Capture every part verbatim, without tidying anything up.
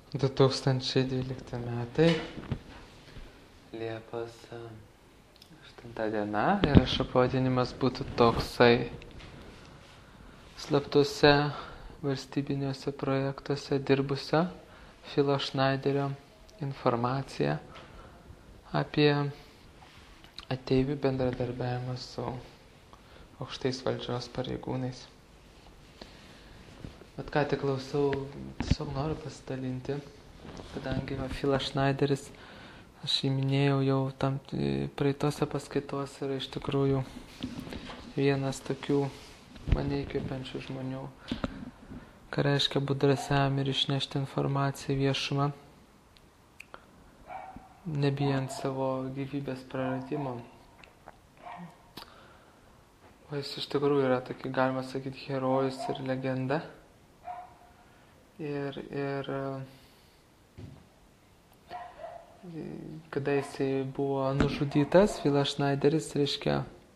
du tūkstančiai dvylikti metai, Liepos aštunta diena ir šio pavadinimas būtų toksai: slaptuose valstybiniuose projektuose dirbusio Philo Schneiderio informacija apie ateivių bendradarbiavimą su aukštais valdžios pareigūnais. Bet ką tik klausau, tiesiog noriu pasidalinti, kadangi Philas Schneideris, aš jį minėjau jau tam praeitose paskaitos, yra iš tikrųjų vienas tokių mane įkvepiančių žmonių, ką reiškia būt drąsiam ir išnešti informaciją į viešumą, nebijant savo gyvybės praradimo. O jis iš tikrųjų yra tokį, galima sakyti, herojus ir legenda. Ir, ir kada jisai buvo nužudytas, Philas Schneideris, reiškia,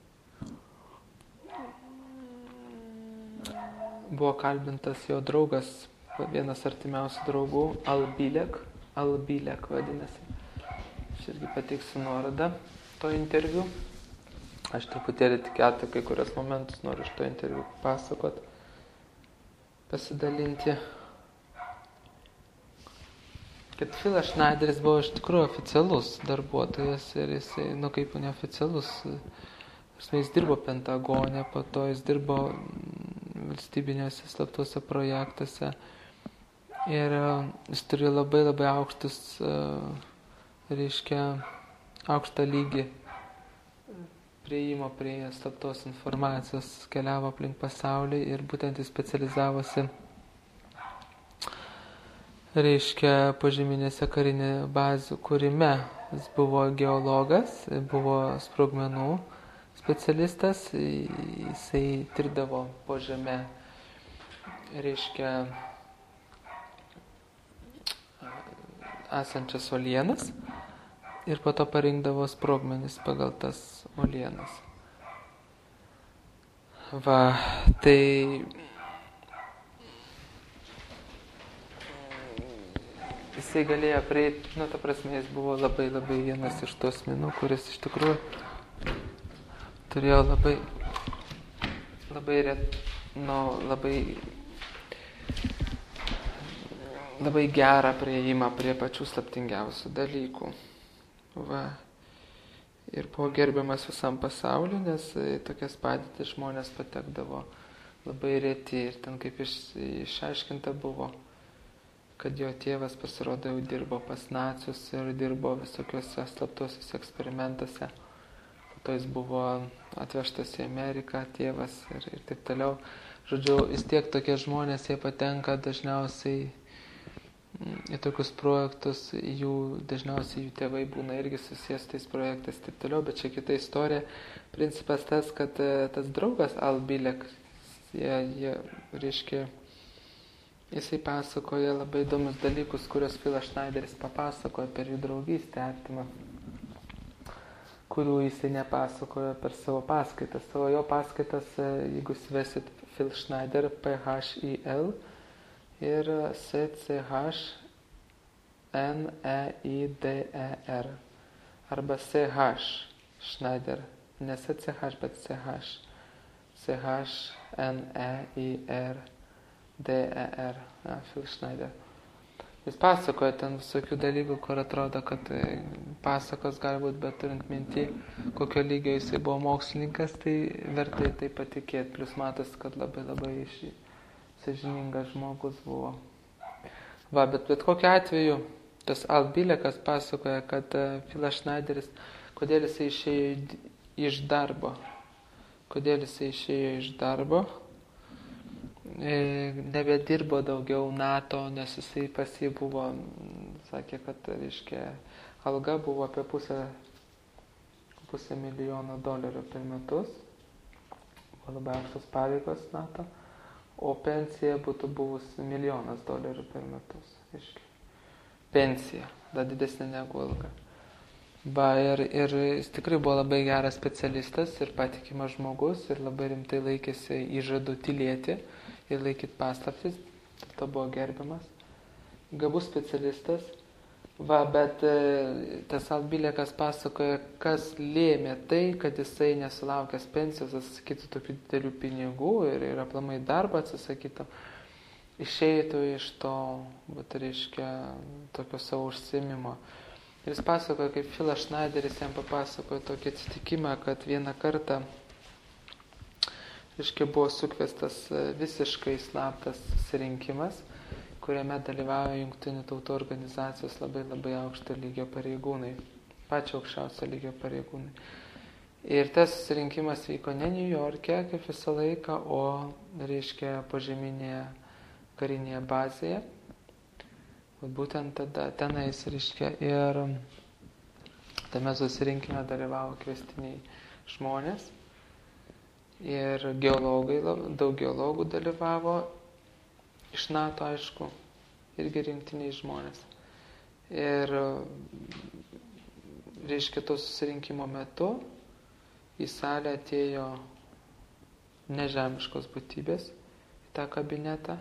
buvo kalbintas jo draugas, vienas artimiausių draugų, Al-Bilek, Al-Bilek vadinasi. Aš irgi pateiksiu nuorodą to interviu. Aš truputėlį tikėtų kai kurios momentus noriu iš to interviu pasakot, pasidalinti. Kad Philas Schneideris buvo iš tikrųjų oficialus darbuotojas ir jisai, nu kaip neoficialus, jis dirbo Pentagone, po to jis dirbo valstybiniuose slaptuose projektuose ir jis turi labai labai aukštus, reiškia, aukštą lygį prieimo prie slaptos informacijos, keliavo aplink pasaulį ir būtent jis specializavosi, reiškia, požeminėse karinė bazių kūrime. Jis buvo geologas, buvo sprogmenų specialistas, jisai tirdavo po žeme, reiškia, esančias uolienas ir po to parinkdavo sprogmenis pagal tas uolienas. Va, tai jisai galėjo prieiti, nu, ta prasme, jis buvo labai labai vienas iš tos asmenų, kuris iš tikrųjų turėjo labai, labai, nu, labai, labai gerą prieimą prie pačių slaptingiausių dalykų. Va. Ir buvo gerbiamas visam pasauliu, nes tokias padėtis žmonės patekdavo labai reti ir ten kaip iš, išaiškinta buvo, kad jo tėvas pasirodo jau dirbo pas nacius ir dirbo visokiuose slaptuosiuose eksperimentuose. Po to jis buvo atvežtas į Ameriką, tėvas ir, ir taip toliau. Žodžiu, vis tiek tokie žmonės, jie patenka dažniausiai į tokius projektus, jų, dažniausiai jų tėvai būna irgi susijęs tais projektais ir taip toliau, bet čia kita istorija. Principas tas, kad tas draugas Al-Bilek, jie, jie reiškia, jisai pasakoja labai įdomius dalykus, kuriuos Philas Schneideris papasakoja per jų draugystę artimą, kurių jisai nepasakoja per savo paskaitas. Savo jo paskaitas, jeigu svesit Phil Schneider, P H I L ir C C H N E I D E R arba C H Schneider, ne C C H, bet C H C H N E I R D E R, ja, Phil Schneider. Jis pasakoja ten visokių dalykų, kur atrodo, kad pasakos gali būti, bet turint minti, kokio lygio jisai buvo mokslininkas, tai vertai tai patikėti. Plius matos, kad labai labai sąžiningas žmogus buvo. Va, bet bet kokiu atveju, tas Al-Bilekas pasakoja, kad Philas Schneideris, kodėl jisai išėjo iš darbo. Kodėl jisai išėjo iš darbo. Nebedirbo daugiau NATO, nes jisai pas jį buvo, sakė, kad, reiškia, alga buvo apie pusę, pusę milijono dolerių per metus, buvo labai aukštos pareigos NATO, o pensija būtų buvusi milijonas dolerių per metus, reiškia, pensija, dar didesnė negu alga. Va, ir, ir jis tikrai buvo labai geras specialistas ir patikimas žmogus ir labai rimtai laikėsi įžadų tylėti ir laikyti paslaptis, to buvo gerbiamas. gabus specialistas. Va, bet tas Albilekas pasakoja, kas lėmė tai, kad jisai nesulaukęs pensijos atsisakytų tokių didelių pinigų ir, ir aplamai darbą atsisakytų, išeitų iš to, bet reiškia, tokio savo užsiėmimo. Ir jis pasakoja, kaip Filas Schneideris jam papasakoja tokį atsitikimą, kad vieną kartą, reiškia, buvo sukviestas visiškai slaptas susirinkimas, kuriame dalyvauja Jungtinių tautų organizacijos labai labai aukšto lygio pareigūnai, pačio aukščiausio lygio pareigūnai. Ir tas susirinkimas vyko ne New York'e, kaip visą laiką, o, reiškia, požeminėje karinėje bazėje. Būtent tada tenais, reiškia, ir tame susirinkime dalyvavo kvestiniai žmonės. Ir geologai, daug geologų dalyvavo, iš NATO, aišku, irgi rinktiniai žmonės. Ir, reiškia, to susirinkimo metu į salę atėjo nežemiškos būtybės į tą kabinetą,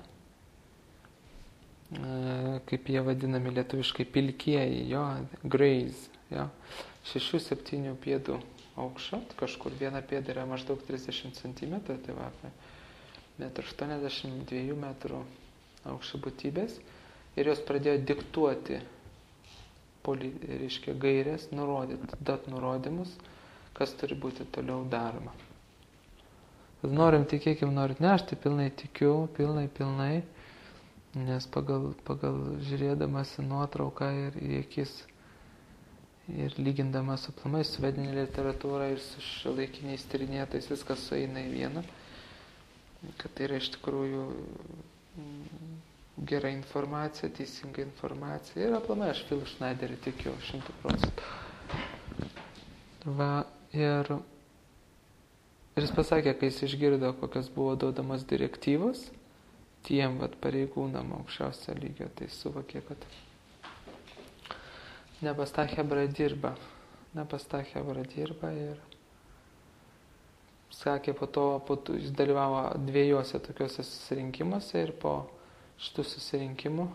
kaip jie vadinami lietuviškai, pilkieji, jo, greys, jo, šešių septynių pėdų aukščio, kažkur viena pėda yra maždaug trisdešimt centimetrų, tai va, metr aštuoniasdešimt dviejų metrų aukščio būtybės, ir jos pradėjo diktuoti, poli, reiškia, gairės, nurodyti, dat nurodymus, kas turi būti toliau daroma. Tad norim tikėkim, norit ne, aš tai pilnai tikiu, pilnai, pilnai, nes pagal, pagal žiūrėdamas į nuotrauką ir į akis, ir lygindamas aplamai su vedinė literatūra ir su šiuolaikiniais tyrinėtais, viskas sueina į vieną, kad tai yra iš tikrųjų gera informacija, teisinga informacija. Ir aplamai aš Filu Schneideriu tikiu šimtų procentų. Va, ir, ir jis pasakė, kai jis išgirdo, kokios buvo duodamos direktyvos tiem vat, pareigūnam aukščiausio lygio, tai suvokė, kad ne pas tą chebrą dirba. Ne pas tą chebrą dirba ir sakė, po to, po to jis dalyvavo dviejose tokiuose susirinkimuose ir po šitų susirinkimų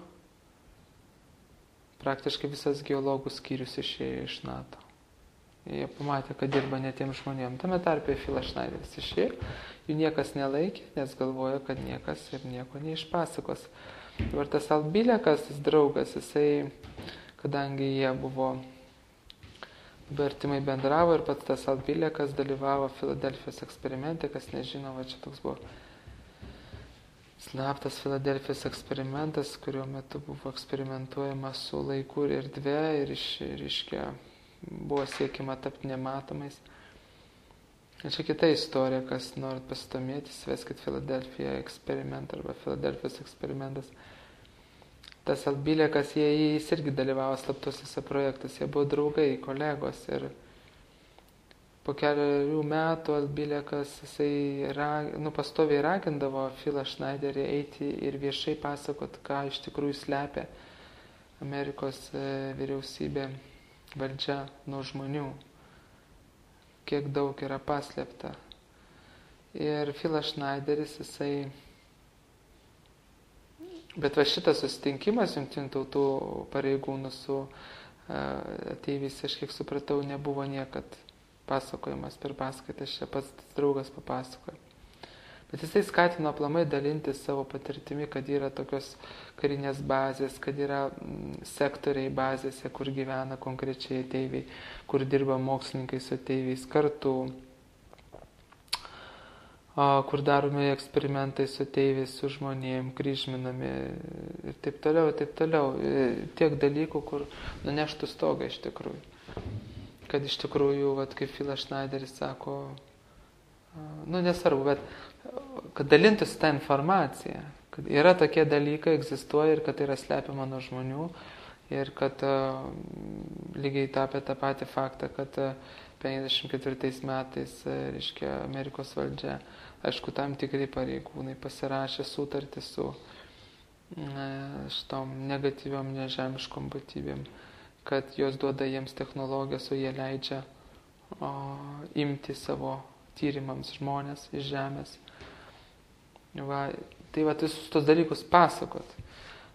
praktiškai visas geologų skyrius išėjo iš NATO. Jie pamatė, kad dirba ne tiem žmonėm. Tame tarpe Filas Schneideris išėjo, jų niekas nelaikė, nes galvojo, kad niekas ir nieko neišpasakos. Dabar tas Albilekas, tas draugas, jisai, kadangi jie buvo artimai bendravo ir pats tas Albilekas dalyvavo Filadelfijos eksperimente, kas nežino, va čia toks buvo slaptas Filadelfijos eksperimentas, kurio metu buvo eksperimentuojama su laiku ir erdve ir iškia buvo siekima tapti nematomais. Ir čia kita istorija, kas norit pasidomėti, sveskit Filadelfija eksperimentą arba Filadelfijos eksperimentas. Tas Albilekas, jie, jis irgi dalyvavo slaptuosiuose projektuose, jie buvo draugai, kolegos ir po keliarių metų Albilekas, jisai rag, nu, pastoviai ragindavo Filą Schneiderį eiti ir viešai pasakot, ką iš tikrųjų slepia Amerikos vyriausybė, valdžia nuo žmonių, kiek daug yra paslėpta. Ir Filas Schneideris, jisai Bet va šitas susitinkimas Jungtinių tautų pareigūnų su ateiviais, aš kiek supratau, nebuvo niekad pasakojimas per paskaitas, čia pats draugas papasakojo. Bet jisai skatino aplamai dalinti savo patirtimi, kad yra tokios karinės bazės, kad yra sektoriai bazėse, kur gyvena konkrečiai ateiviai, kur dirba mokslininkai su ateiviais kartu, kur daromi eksperimentai su ateiviais, su žmonėm, kryžminami ir taip toliau, ir taip toliau. Tiek dalykų, kur nuneštų stogą iš tikrųjų. Kad iš tikrųjų, vat, kaip Filas Schneideris sako, nu nesvarbu, bet kad dalintųsi tą informaciją, kad yra tokie dalykai, egzistuoja ir kad tai yra slepiama nuo žmonių ir kad uh, lygiai tapė tą patį faktą, kad uh, penkiasdešimt ketvirtais metais, uh, reiškia, Amerikos valdžia, aišku, tam tikrai pareigūnai pasirašė sutartį su uh, šitom negatyviom nežemiškom būtybėm, kad jos duoda jiems technologijas, o jie leidžia o, imti savo tyrimams žmonės iš žemės. Va, tai va, visus tos dalykus pasakot.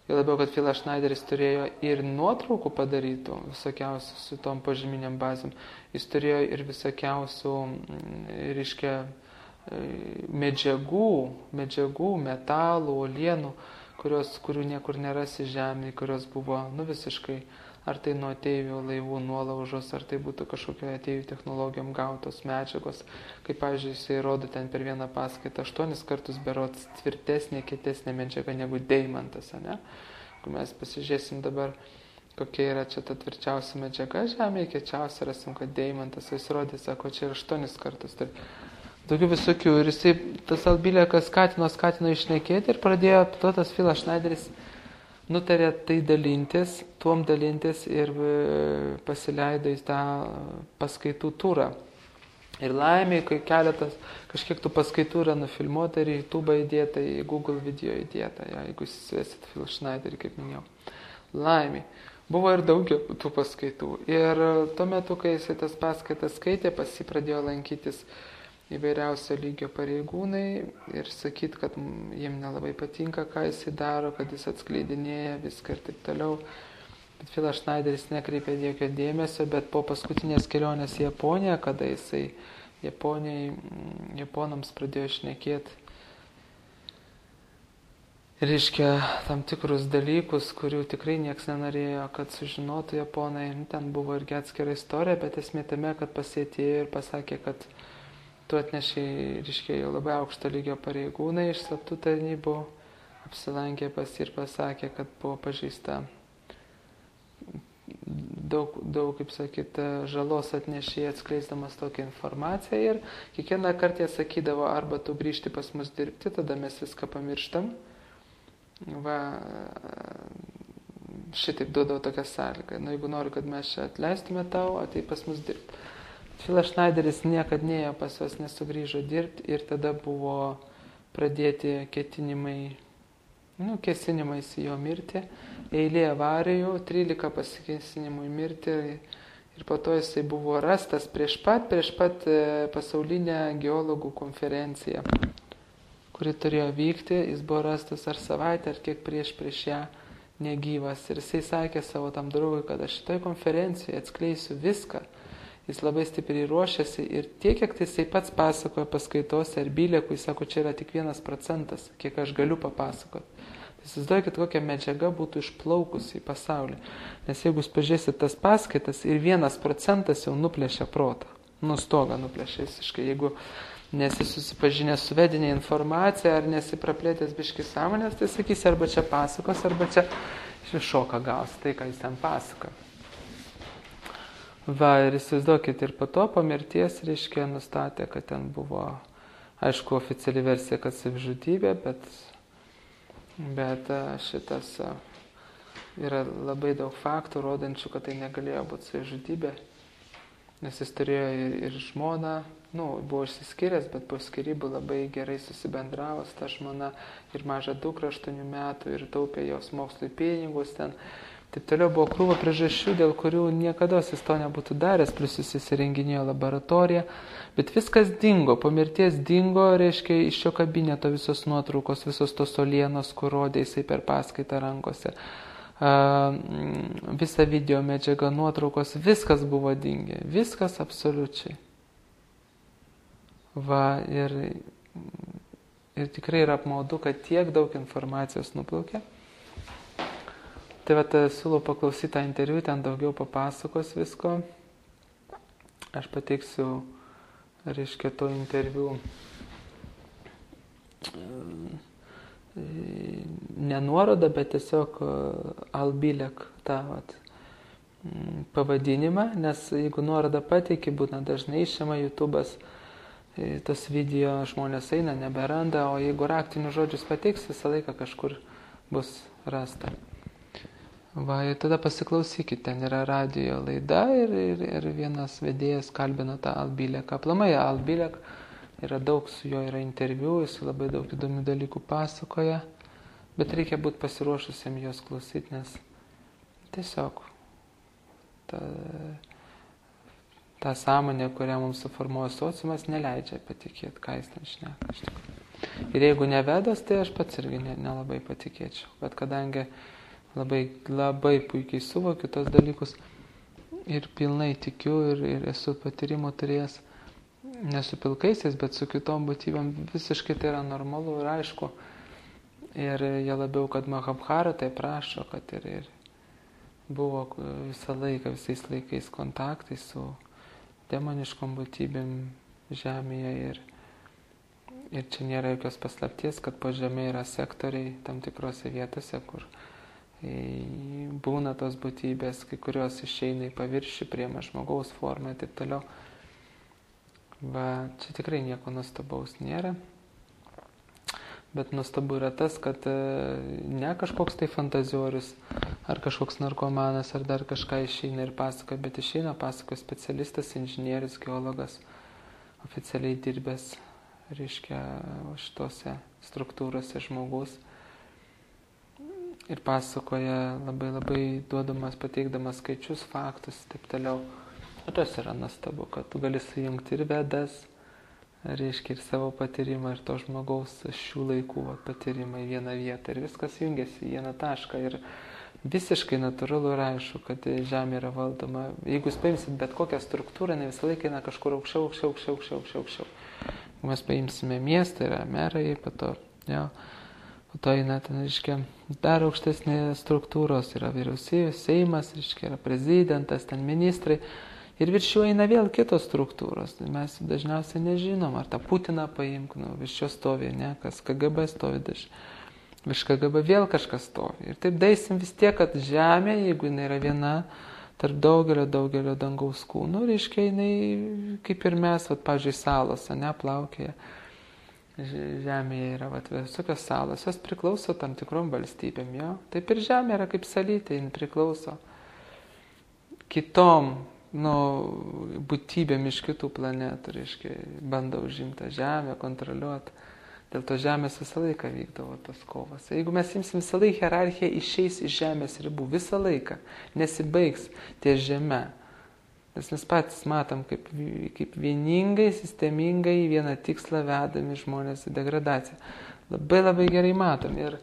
Jo labiau, kad Filas Schneideris turėjo ir nuotraukų padarytų visokiausių su tom požeminiam bazėm. Jis turėjo ir visokiausių, reiškia, medžiagų, medžiagų, metalų, uolienų, kurios, kurių niekur nerasi žemėje, kurios buvo nu, visiškai, ar tai nuo ateivių laivų nuolaužos, ar tai būtų kažkokio ateivių technologijom gautos medžiagos. Kaip, pavyzdžiui, jisai rodo ten per vieną paskaitą aštuonis kartus berods tvirtesnė, kietesnė medžiaga negu deimantas, ne? Jeigu mes pasižiūrėsim dabar, kokia yra čia ta tvirčiausia medžiaga žemėje, kiečiausia rasim, kad deimantas, jis rodė, sako, čia yra aštuonis kartus. Tai tokių visokių. Ir jisai, tas Albilekas skatino, skatino išnekėti ir pradėjo, to tas Filas Schneideris nutarė tai dalintis, tuom dalintis ir pasileido į tą paskaitų turą. Ir laimiai, kai keletas, kažkiek tų paskaitų yra nufilmuota ir į YouTube įdėta, į Google video įdėta, ja, jeigu jūs esate Filas Schneiderį, kaip minėjau. Laimiai. Buvo ir daugiau tų paskaitų. Ir tuo metu, kai jisai tas paskaitas skaitė, pas jį pradėjo lankytis įvairiausio lygio pareigūnai ir sakyti, kad jiem nelabai patinka, ką jisai daro, kad jis atskleidinėja viską ir taip toliau. Bet Filas Schneideris nekreipė jokio dėmesio, bet po paskutinės kelionės į Japoniją, kada jisai Japonijai, Japonams pradėjo šnekėti, reiškia, tam tikrus dalykus, kurių tikrai nieks nenorėjo, kad sužinotų Japonai. Ten buvo irgi atskira istorija, bet esmė tame, kad pasėtėjo ir pasakė, kad tu atnešiai, reiškia, jau labai aukšto lygio pareigūnai iš slaptų tarnybų, apsilankė pas ir pasakė, kad buvo pažeista daug, daug, kaip sakyt, žalos atnešė atskleisdamas tokią informaciją ir kiekvieną kartą jie sakydavo, arba tu grįžti pas mus dirbti, tada mes viską pamirštam. Va, šitaip duodavo tokią sąlygą. Nu, jeigu nori, kad mes čia atleistume tau, atei pas mus dirbti. Filas Schneideris niekad neėjo pas juos, nesugrįžo dirbti ir tada buvo pradėti ketinimai, nu, kesinimais į jo mirtį, eilė avarijų, trylika pasikesinimų į mirtį ir po to jisai buvo rastas prieš pat, prieš pat pasaulinę geologų konferenciją, kuri turėjo vykti, jis buvo rastas ar savaitę, ar kiek prieš prieš ją negyvas ir jisai sakė savo tam draugui, kad aš šitoj konferencijoje atskleisiu viską. Jis labai stipriai ruošiasi ir tiek, kiek tai jisai pats pasakoja paskaitose ar Bilekui, sako, čia yra tik vienas procentas, kiek aš galiu papasakoti. Tai įsivaizduokit, kokia medžiaga būtų išplaukusi į pasaulį. Nes jeigu jūs pažiūrėsit tas paskaitas ir vienas procentas jau nuplėšia protą, nustogą nuplėšia visiškai. Jeigu nesi susipažinęs su vedinė informacija ar nesi praplėtęs biški sąmonės, tai sakysi, arba čia pasakos, arba čia šoką gaus tai, ką jis ten pasakoja. Va, ir įsivaizduokit, ir po to, po mirties, reiškia, nustatė, kad ten buvo, aišku, oficiali versija, kad savižudybė, bet, bet šitas yra labai daug faktų, rodančių, kad tai negalėjo būti savižudybė, nes jis turėjo ir, ir žmoną, nu, buvo išsiskyręs, bet po skyrybų labai gerai susibendravo su ta žmona ir mažą dukrą aštuonių metų ir taupė jos mokslui pinigus ten. Taip toliau buvo krūva priežasčių, dėl kurių niekada jis to nebūtų daręs, plus jis įsirenginėjo laboratoriją, bet viskas dingo, po mirties dingo, reiškia, iš šio kabineto visos nuotraukos, visos tos olienos, kur rodė jisai per paskaitą rankose, uh, visa video medžiaga, nuotraukos, viskas buvo dingę, viskas absoliučiai. Va, ir, ir tikrai yra apmaudu, kad tiek daug informacijos nuplaukė. Tai vat, siūlau paklausyti tą interviu, ten daugiau papasakos visko. Aš pateiksiu, reiškia, to interviu nenuorodą, bet tiesiog Albilek tą vat, pavadinimą, nes jeigu nuorodą pateiki, būna dažnai išima YouTube'as, tas video žmonės eina, neberanda, o jeigu raktinius žodžius pateiks, visą laiką kažkur bus rasta. Va, ir tada pasiklausykit, ten yra radijo laida ir, ir, ir vienas vedėjas kalbina tą Albileką. Aplamai Albilek yra daug, su juo yra interviu, jis labai daug įdomių dalykų pasakoja, bet reikia būti pasiruošusiam jos klausyti, nes tiesiog ta, ta sąmonė, kurią mums suformuoja sociumas, neleidžia patikėti, ką jis ten šneka. Ir jeigu nevedas, tai aš pats irgi nelabai patikėčiau, bet kadangi labai, labai puikiai suvokiu tos dalykus ir pilnai tikiu ir, ir esu patyrimo turėjęs, ne su pilkaisiais, bet su kitom būtybėm, visiškai tai yra normalu ir aišku. Ir jie labiau, kad Mahabharata tai prašo, kad ir, ir buvo visą laiką, visais laikais kontaktai su demoniškom būtybėm žemėje ir, ir čia nėra jokios paslapties, kad po žemė yra sektoriai tam tikrose vietose, kur būna tos būtybės, kai kurios išeina į paviršių, priema žmogaus formą ir taip toliau. Va, čia tikrai nieko nuostabaus nėra. Bet nuostabu yra tas, kad ne kažkoks tai fantaziorius, ar kažkoks narkomanas, ar dar kažką išeina ir pasakoja, bet išeina pasakoja specialistas, inžinierius, geologas, oficialiai dirbęs, reiškia, šitose struktūrose žmogus. Ir pasakoja labai labai duodamas, pateikdamas skaičius, faktus, taip toliau. O tas yra nuostabu, kad tu gali sujungti ir vedas, reiškia ir savo patyrimą, ir to žmogaus šių laikų patyrimą į vieną vietą. Ir viskas jungiasi į vieną tašką. Ir visiškai natūralu ir aišku, kad žemė yra valdoma. Jeigu jūs paimsit bet kokią struktūrą, ne visą laiką eina kažkur aukščiau, aukščiau, aukščiau, aukščiau, aukščiau, aukščiau. Jeigu mes paimsime miestą, yra merai, po to, jo, po to eina ten, reiškia, dar aukštesnės struktūros, yra vyriausybė, Seimas, reiškia, yra prezidentas, ten ministrai. Ir virš jų eina vėl kitos struktūros. Mes dažniausiai nežinom, ar tą Putiną paimk, nu, virš jo stovi, ne, kas K G B stovi, daž... virš K G B vėl kažkas stovi. Ir taip daisim vis tiek, kad žemė, jeigu jinai yra viena, tarp daugelio, daugelio dangaus kūnų, reiškia, jinai kaip ir mes, vat, pavyzdžiui, salos, ne, plaukėja. Žemėje yra vat, visokios salos, jos priklauso tam tikrom valstybėm, jo. Taip ir žemė yra kaip salytė, jin priklauso kitom, nu, būtybėm iš kitų planetų, reiškia, bando užimti žemę, kontroliuoti. Dėl to žemės visą laiką vykdavo tos kovos. Jeigu mes imsim visą laiką, hierarchija išeis iš žemės ribų, visą laiką, nesibaigs ties žeme. Nes mes patys matom, kaip, kaip vieningai, sistemingai vieną tikslą vedami žmonės į degradaciją. Labai labai gerai matom. Ir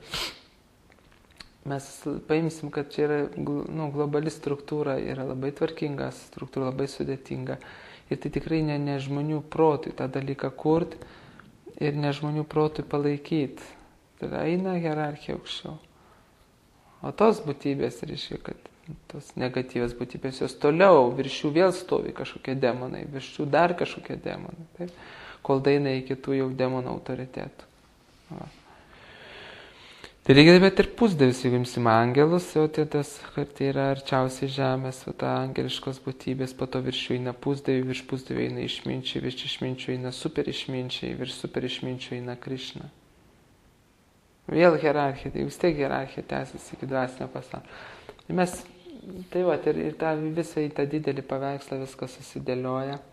mes paimsim, kad čia yra, nu, globali struktūra, yra labai tvarkinga struktūra, labai sudėtinga. Ir tai tikrai ne, ne žmonių protui tą dalyką kurti ir ne žmonių protui palaikyti. Tai eina hierarchija aukščiau. O tos būtybės, reiškia, kad tos negatyvios būtybės, jos toliau, virš jų vėl stovi kažkokie demonai, virš jų dar kažkokie demonai, taip? Kol daina iki tų jau demonų autoritetų. Va. Tai reikia, bet ir pusdievis, jeigu imsim angelus, jau tai tas, kad tai yra arčiausiai žemės, o ta angeliškos būtybės, po to virš jų eina pusdieviai, virš pusdieviai eina išminčiai, virš išminčiai eina super išminčiai, virš super išminčiai eina Krišna. Vėl hierarchija, tai vis tiek hierarchija tęsiasi iki dvasinio pasaulio. Tai mes, tai va, ir, ir tą visą į tą didelį paveikslą viskas susidėlioja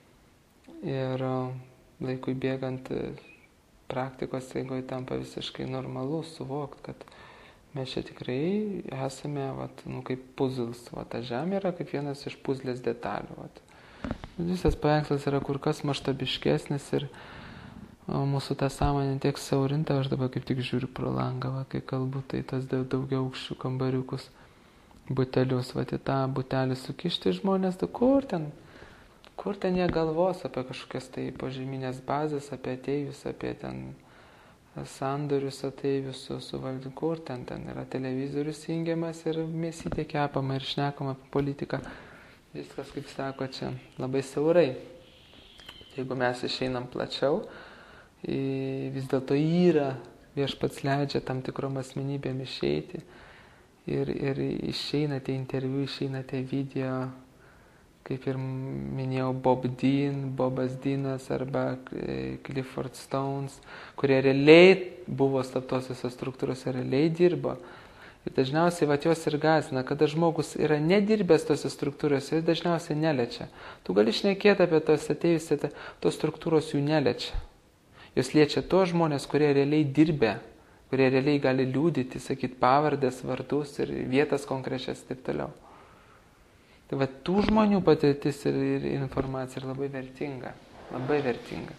ir laikui bėgant praktikos eigoje tampa visiškai normalu suvokti, kad mes čia tikrai esame, vat, nu, kaip puzzles. Va, ta žemė yra kaip vienas iš puzlės detalių. Vat. Visas paveikslas yra kur kas maštabiškesnis ir o, mūsų ta sąmonė tiek siaurinta, aš dabar kaip tik žiūriu pro langą, va, kai kalbu, tai tas daugiau aukščių kambariukus, butelius, va, į tą butelį sukišti žmonės, tai kur ten? Kur ten jie galvos apie kažkokias tai požeminės bazės, apie ateivius, apie ten sandorius ateivius su, su valdymu, kur ten, ten yra televizorius įjungiamas ir mėsytė kepama ir šnekama apie politiką. Viskas, kaip sako, čia labai siaurai. Jeigu mes išeinam plačiau, vis dėlto yra, viešpats leidžia tam tikrom asmenybėm išeiti ir, ir išeina tie interviu, išeina tie video, kaip ir minėjau, Bob Dean, Bobas Deanas arba Clifford Stones, kurie realiai buvo slaptosiose struktūrose, realiai dirbo. Ir dažniausiai vat jos ir gąsdina, kada žmogus yra nedirbęs tose struktūrose, jis dažniausiai neliečia. Tu gali šnekėti apie tos atėjus, tos struktūros jų neliečia. Jos liečia tos žmonės, kurie realiai dirbė, kurie realiai gali liūdyti, sakyti pavardės, vardus ir vietas konkrečias ir taip toliau. Tai va, tų žmonių patirtis ir, ir informacija yra labai vertinga, labai vertinga.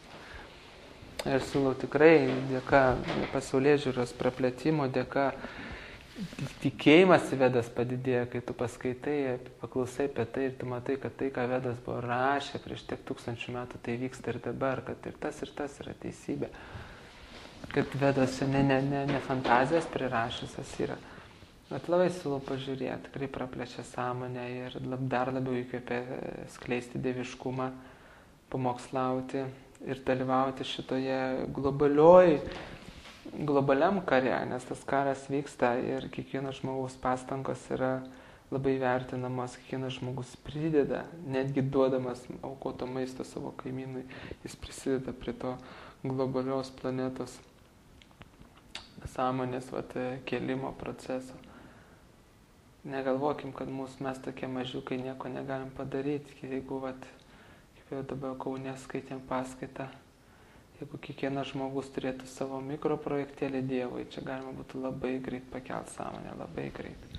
Ir siūlau tikrai dėka pasaulėžiūros praplėtimo, dėka tikėjimas į Vedas padidėja, kai tu paskaitai, paklausai apie tai ir tu matai, kad tai, ką Vedas buvo rašę prieš tiek tūkstančių metų, tai vyksta ir dabar, kad ir tas ir tas yra teisybė. Kad Vedas ne, ne, ne, ne fantazijas prirašysias yra. Bet labai siūlau pažiūrėti, tikrai praplečia sąmonę ir lab, dar labiau įkvėpia skleisti dieviškumą, pamokslauti ir dalyvauti šitoje globalioj, globaliam kare, nes tas karas vyksta ir kiekvienas žmogaus pastangos yra labai vertinamos, kiekvienas žmogus prideda, netgi duodamas aukoto maisto savo kaimynui, jis prisideda prie to globalios planetos sąmonės vat, kėlimo proceso. Negalvokim, kad mūsų mes tokie mažiukai nieko negalim padaryti, jeigu vat, kaip jau dabar Kaune skaitėm paskaitą, jeigu kiekvienas žmogus turėtų savo mikroprojektėlį Dievui, čia galima būtų labai greit pakelti sąmonę, labai greit.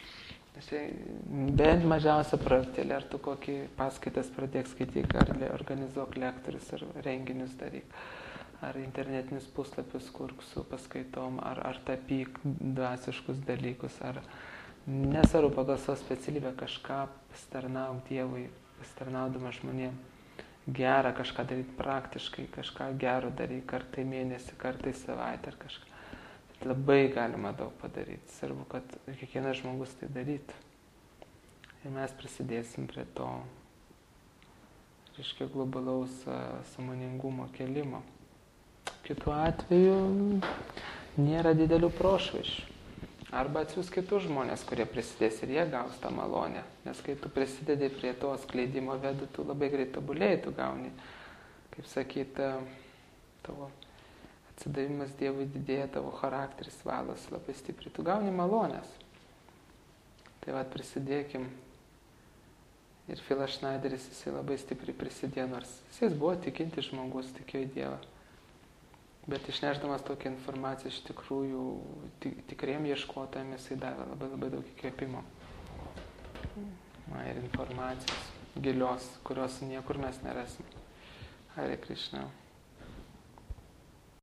Bent mažiausią projektėlį, ar tu kokį paskaitas pradėk skaityti, ar organizuok lektorius, ar renginius daryk, ar internetinius puslapius kurk su paskaitom, ar, ar tapyk dvasiškus dalykus, ar nesvarbu pagal savo specialybę kažką pasitarnauk Dievui, pasitarnaudama žmonėm. Gerą kažką daryti praktiškai, kažką gero daryti, kartai mėnesį, kartai savaitę ar kažką. Bet labai galima daug padaryti. Svarbu, kad kiekvienas žmogus tai darytų. Ir mes prisidėsim prie to, reiškia, globalaus sąmoningumo kėlimo. Kitu atveju nėra didelių prošvaisčių. Arba atsiųs kitus žmonės, kurie prisidės ir jie gaus tą malonę. Nes kai tu prisidedi prie to skleidimo Vedų, tu labai greit tobulėjai, tu gauni, kaip sakyt, tavo atsidavimas Dievui didėja, tavo charakteris valos labai stipriai, tu gauni malonės. Tai vat prisidėkim. Ir Filas Šnaideris, jisai labai stipriai prisidėjo, nors jis buvo tikinti žmogus, tikėjo į Dievą. Bet išnešdamas tokią informaciją iš tikrųjų tikriem ieškotojam jisai davė labai labai daug įkvėpimo. Na, ir informacijos gilios, kurios niekur mes nerasim. Hare Krishna.